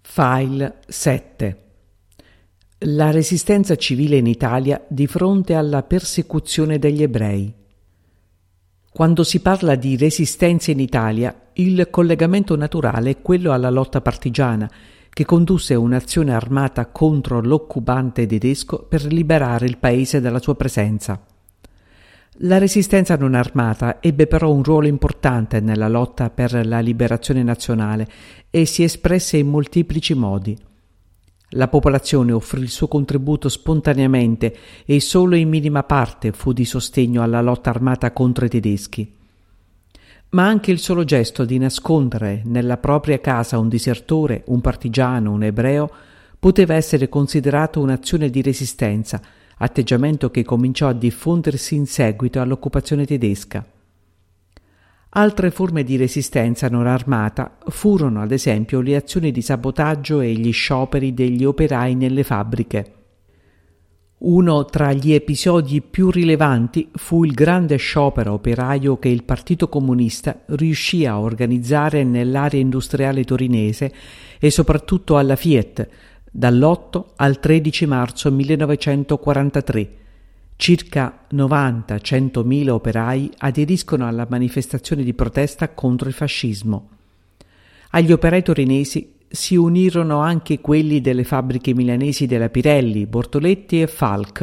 File 7. La resistenza civile in Italia di fronte alla persecuzione degli ebrei. Quando si parla di resistenza in Italia, il collegamento naturale è quello alla lotta partigiana, che condusse un'azione armata contro l'occupante tedesco per liberare il paese dalla sua presenza. La resistenza non armata ebbe però un ruolo importante nella lotta per la liberazione nazionale e si espresse in molteplici modi. La popolazione offrì il suo contributo spontaneamente e solo in minima parte fu di sostegno alla lotta armata contro i tedeschi. Ma anche il solo gesto di nascondere nella propria casa un disertore, un partigiano, un ebreo, poteva essere considerato un'azione di resistenza, atteggiamento che cominciò a diffondersi in seguito all'occupazione tedesca. Altre forme di resistenza non armata furono ad esempio le azioni di sabotaggio e gli scioperi degli operai nelle fabbriche. Uno tra gli episodi più rilevanti fu il grande sciopero operaio che il Partito Comunista riuscì a organizzare nell'area industriale torinese e soprattutto alla Fiat dall'8 al 13 marzo 1943. Circa 90-100.000 operai aderiscono alla manifestazione di protesta contro il fascismo. Agli operai torinesi si unirono anche quelli delle fabbriche milanesi della Pirelli, Bortoletti e Falck.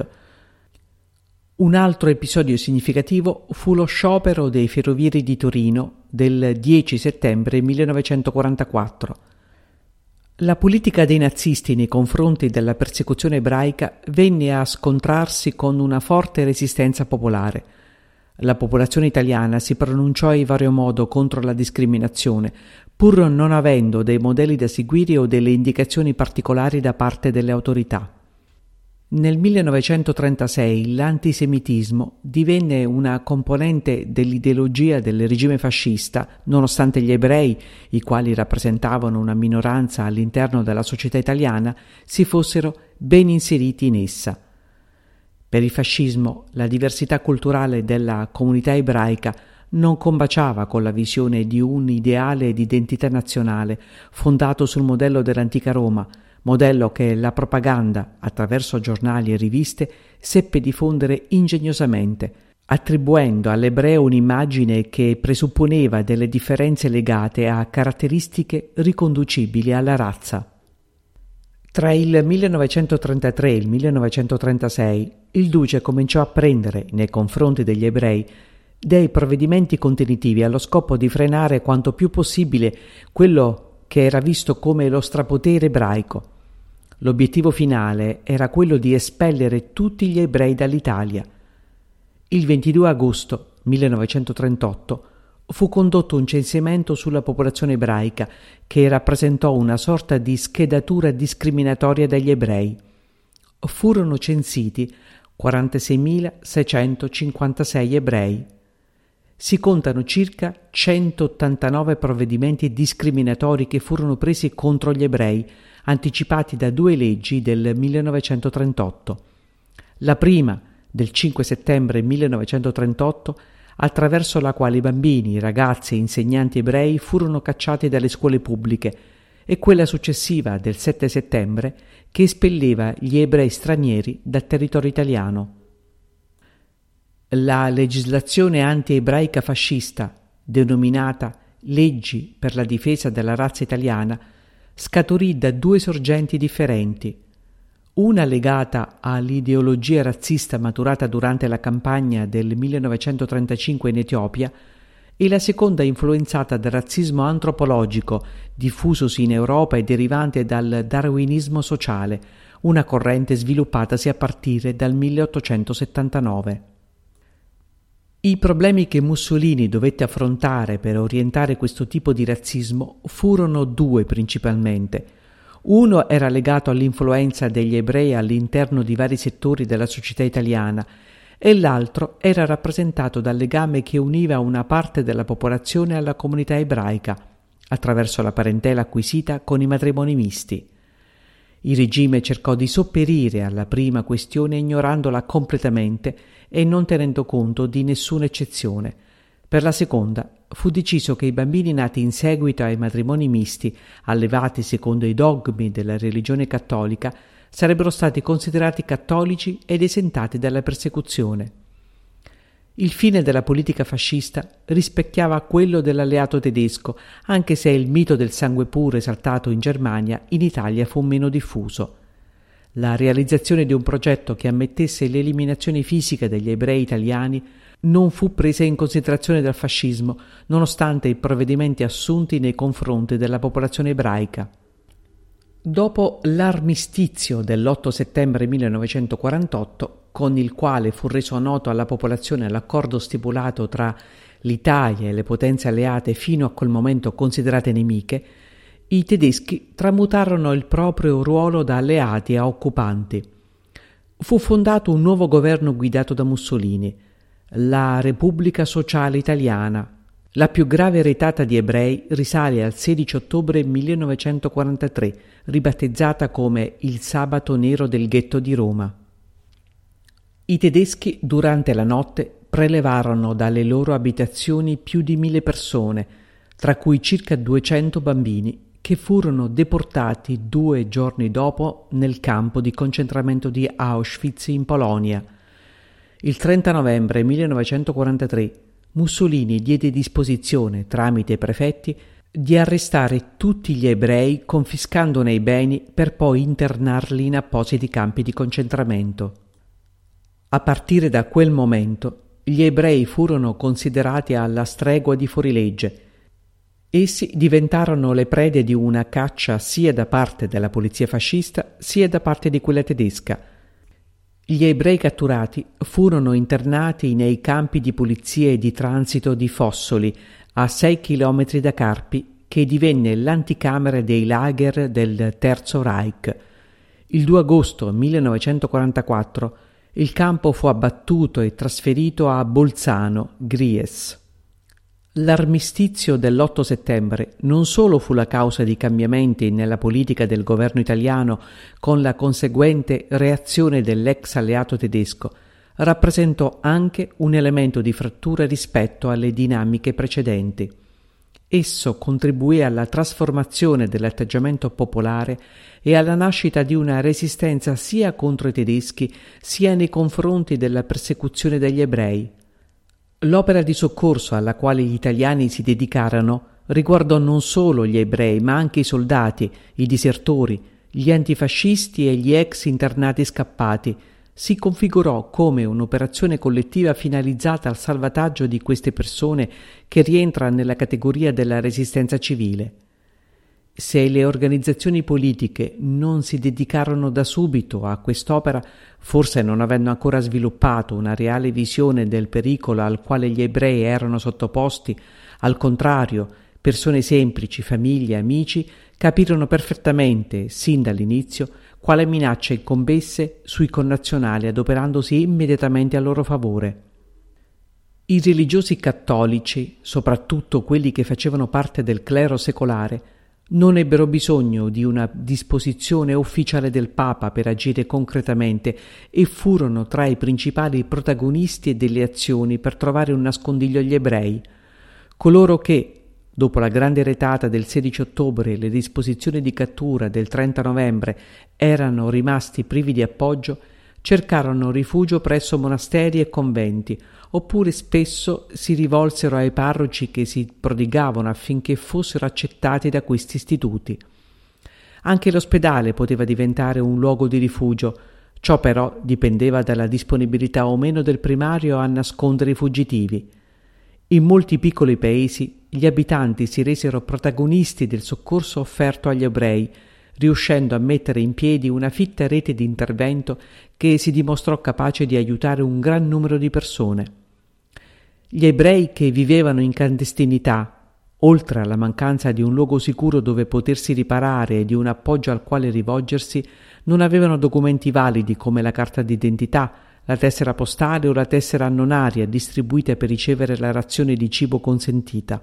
Un altro episodio significativo fu lo sciopero dei ferrovieri di Torino del 10 settembre 1944. La politica dei nazisti nei confronti della persecuzione ebraica venne a scontrarsi con una forte resistenza popolare. La popolazione italiana si pronunciò in vario modo contro la discriminazione, pur non avendo dei modelli da seguire o delle indicazioni particolari da parte delle autorità. Nel 1936 l'antisemitismo divenne una componente dell'ideologia del regime fascista, nonostante gli ebrei, i quali rappresentavano una minoranza all'interno della società italiana, si fossero ben inseriti in essa. Per il fascismo, la diversità culturale della comunità ebraica non combaciava con la visione di un ideale di identità nazionale fondato sul modello dell'antica Roma, modello che la propaganda, attraverso giornali e riviste, seppe diffondere ingegnosamente, attribuendo all'ebreo un'immagine che presupponeva delle differenze legate a caratteristiche riconducibili alla razza. Tra il 1933 e il 1936 il duce cominciò a prendere, nei confronti degli ebrei, dei provvedimenti contenitivi allo scopo di frenare quanto più possibile quello che era visto come lo strapotere ebraico. L'obiettivo finale era quello di espellere tutti gli ebrei dall'Italia. Il 22 agosto 1938 fu condotto un censimento sulla popolazione ebraica che rappresentò una sorta di schedatura discriminatoria degli ebrei. Furono censiti 46.656 ebrei. Si contano circa 189 provvedimenti discriminatori che furono presi contro gli ebrei, anticipati da due leggi del 1938. La prima, del 5 settembre 1938, attraverso la quale i bambini, ragazzi e insegnanti ebrei furono cacciati dalle scuole pubbliche, e quella successiva, del 7 settembre, che espelleva gli ebrei stranieri dal territorio italiano. La legislazione anti-ebraica fascista, denominata Leggi per la difesa della razza italiana, scaturì da due sorgenti differenti, una legata all'ideologia razzista maturata durante la campagna del 1935 in Etiopia e la seconda influenzata dal razzismo antropologico diffusosi in Europa e derivante dal darwinismo sociale, una corrente sviluppatasi a partire dal 1879. I problemi che Mussolini dovette affrontare per orientare questo tipo di razzismo furono due principalmente. Uno era legato all'influenza degli ebrei all'interno di vari settori della società italiana e l'altro era rappresentato dal legame che univa una parte della popolazione alla comunità ebraica, attraverso la parentela acquisita con i matrimoni misti. Il regime cercò di sopperire alla prima questione ignorandola completamente e non tenendo conto di nessuna eccezione. Per la seconda fu deciso che i bambini nati in seguito ai matrimoni misti, allevati secondo i dogmi della religione cattolica, sarebbero stati considerati cattolici ed esentati dalla persecuzione. Il fine della politica fascista rispecchiava quello dell'alleato tedesco, anche se il mito del sangue puro esaltato in Germania in Italia fu meno diffuso. La realizzazione di un progetto che ammettesse l'eliminazione fisica degli ebrei italiani non fu presa in considerazione dal fascismo, nonostante i provvedimenti assunti nei confronti della popolazione ebraica. Dopo l'armistizio dell'8 settembre 1948, con il quale fu reso noto alla popolazione l'accordo stipulato tra l'Italia e le potenze alleate fino a quel momento considerate nemiche, i tedeschi tramutarono il proprio ruolo da alleati a occupanti. Fu fondato un nuovo governo guidato da Mussolini, la Repubblica Sociale Italiana. La più grave retata di ebrei risale al 16 ottobre 1943, ribattezzata come il Sabato Nero del ghetto di Roma. I tedeschi durante la notte prelevarono dalle loro abitazioni più di 1000 persone, tra cui circa 200 bambini, che furono deportati 2 giorni dopo nel campo di concentramento di Auschwitz in Polonia. Il 30 novembre 1943 Mussolini diede disposizione, tramite i prefetti, di arrestare tutti gli ebrei confiscandone i beni per poi internarli in appositi campi di concentramento. A partire da quel momento gli ebrei furono considerati alla stregua di fuorilegge. Essi diventarono le prede di una caccia sia da parte della polizia fascista sia da parte di quella tedesca. Gli ebrei catturati furono internati nei campi di polizia e di transito di Fossoli, a 6 chilometri da Carpi, che divenne l'anticamera dei lager del Terzo Reich. Il 2 agosto 1944 il campo fu abbattuto e trasferito a Bolzano, Gries. L'armistizio dell'8 settembre non solo fu la causa di cambiamenti nella politica del governo italiano con la conseguente reazione dell'ex alleato tedesco, rappresentò anche un elemento di frattura rispetto alle dinamiche precedenti. Esso contribuì alla trasformazione dell'atteggiamento popolare e alla nascita di una resistenza sia contro i tedeschi sia nei confronti della persecuzione degli ebrei. L'opera di soccorso alla quale gli italiani si dedicarono riguardò non solo gli ebrei ma anche i soldati, i disertori, gli antifascisti e gli ex internati scappati. Si configurò come un'operazione collettiva finalizzata al salvataggio di queste persone che rientra nella categoria della resistenza civile. Se le organizzazioni politiche non si dedicarono da subito a quest'opera, forse non avendo ancora sviluppato una reale visione del pericolo al quale gli ebrei erano sottoposti, al contrario, persone semplici, famiglie, amici, capirono perfettamente, sin dall'inizio, quale minaccia incombesse sui connazionali adoperandosi immediatamente a loro favore. I religiosi cattolici, soprattutto quelli che facevano parte del clero secolare, non ebbero bisogno di una disposizione ufficiale del Papa per agire concretamente e furono tra i principali protagonisti delle azioni per trovare un nascondiglio agli ebrei. Coloro che, dopo la grande retata del 16 ottobre e le disposizioni di cattura del 30 novembre, erano rimasti privi di appoggio, cercarono rifugio presso monasteri e conventi, oppure spesso si rivolsero ai parroci che si prodigavano affinché fossero accettati da questi istituti. Anche l'ospedale poteva diventare un luogo di rifugio, ciò però dipendeva dalla disponibilità o meno del primario a nascondere i fuggitivi. In molti piccoli paesi gli abitanti si resero protagonisti del soccorso offerto agli ebrei, riuscendo a mettere in piedi una fitta rete di intervento che si dimostrò capace di aiutare un gran numero di persone. Gli ebrei che vivevano in clandestinità, oltre alla mancanza di un luogo sicuro dove potersi riparare e di un appoggio al quale rivolgersi, non avevano documenti validi come la carta d'identità, la tessera postale o la tessera annonaria distribuite per ricevere la razione di cibo consentita.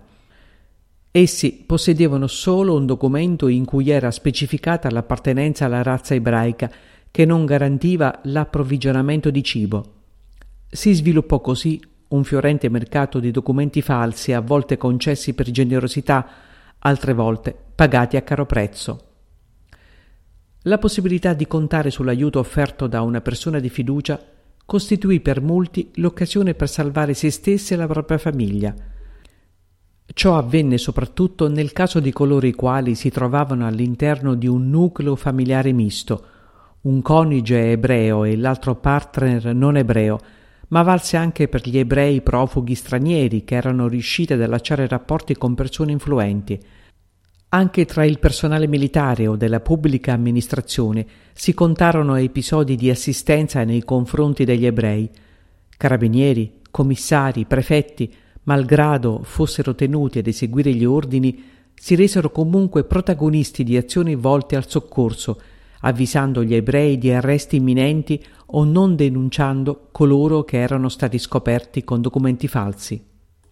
Essi possedevano solo un documento in cui era specificata l'appartenenza alla razza ebraica, che non garantiva l'approvvigionamento di cibo. Si sviluppò così un fiorente mercato di documenti falsi, a volte concessi per generosità, altre volte pagati a caro prezzo. La possibilità di contare sull'aiuto offerto da una persona di fiducia costituì per molti l'occasione per salvare se stessi e la propria famiglia. Ciò avvenne soprattutto nel caso di coloro i quali si trovavano all'interno di un nucleo familiare misto, un coniuge ebreo e l'altro partner non ebreo, ma valse anche per gli ebrei profughi stranieri che erano riusciti ad allacciare rapporti con persone influenti. Anche tra il personale militare o della pubblica amministrazione si contarono episodi di assistenza nei confronti degli ebrei. Carabinieri, commissari, prefetti, malgrado fossero tenuti ad eseguire gli ordini, si resero comunque protagonisti di azioni volte al soccorso, avvisando gli ebrei di arresti imminenti o non denunciando coloro che erano stati scoperti con documenti falsi.